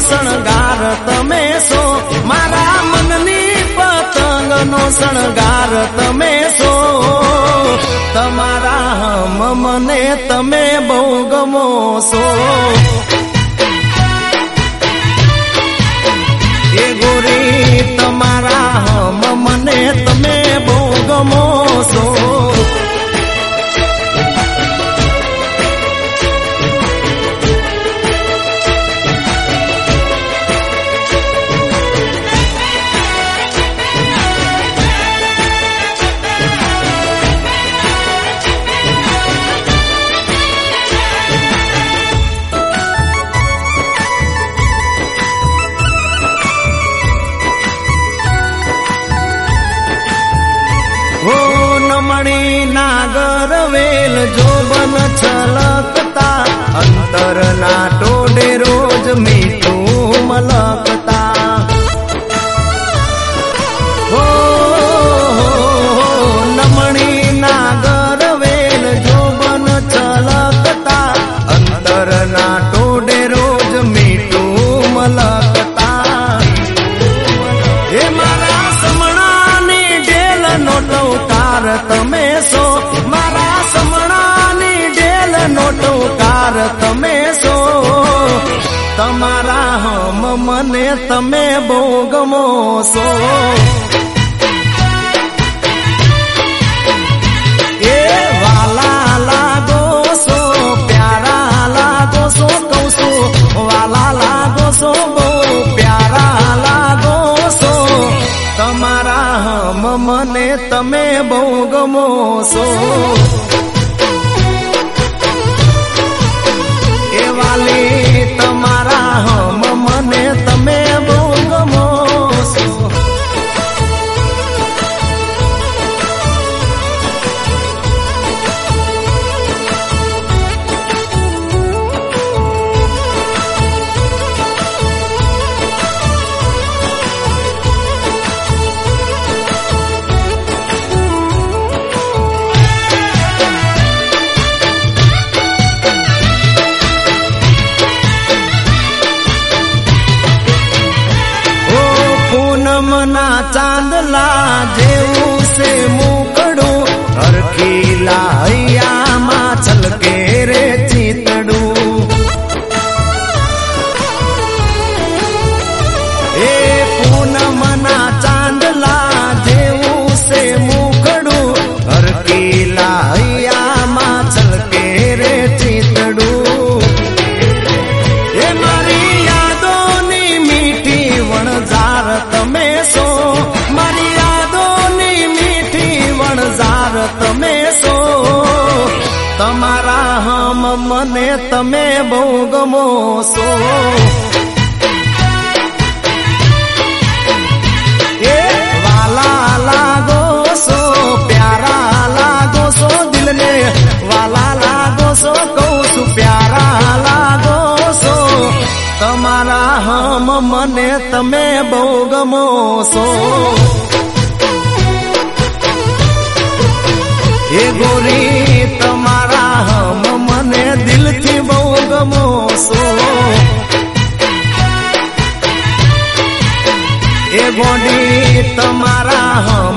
શણગાર તમે છો, મારા મનની પતંગનો શણગાર તમે છો, તમારા હમ મને તમે બહુ ગમો છો. એ ગોરી તમારા હમ મને તમે બહુ ગમો છો. નમણી નાગર વેલ જોબન છલકતા, અંતરના ટોડે રોજ મીઠું મલકતા. હો નમણી નાગર વેલ જોબન છલકતા, અંતરના ટોડે રોજ મીઠું મલકતા. એ મારા સમણાની ઢેલ નો ટોકાર તમે છો, મારા સમણાની ઢેલ નો ટોકાર તમે છો, તમારા હમ મને તમે બહુ ગમો છો. એ વાલા લાગો છો, પ્યારા લાગો છો, કહું છું વાલા લાગો છો, બહુ પ્યારા લાગો છો, તમારા હમ મને તમે બહુ ગમો છો. એ વાલી તમારા હમ મને તમે બહુ ગમો છો. પૂનમના ચાંદલા જેવું છે મુકડું, હરખીલા હૈયામાં છલકે રે ચિતડું. એ પૂનમના ચાંદલા જેવું છે મુકડું, હરખીલા હૈયામાં છલકે રે ચિતડું. એ મારી યાદોની મીઠી વણઝાર તમે છો, મારી યાદોની મીઠી વણઝાર તમે છો, તમારા હમ મને તમે બહુ ગમો છો. એ વાલા લાગો છો, પ્યારા લાગો છો, દિલને વાલા લાગો છો, કહું છું પ્યારા લાગો છો, તમારા હમ મને તમે બહુ ગમો છો. એ ગોરી તમારા હમ મને દિલથી બહુ ગમો છો. એ ગોડી તમારા હમ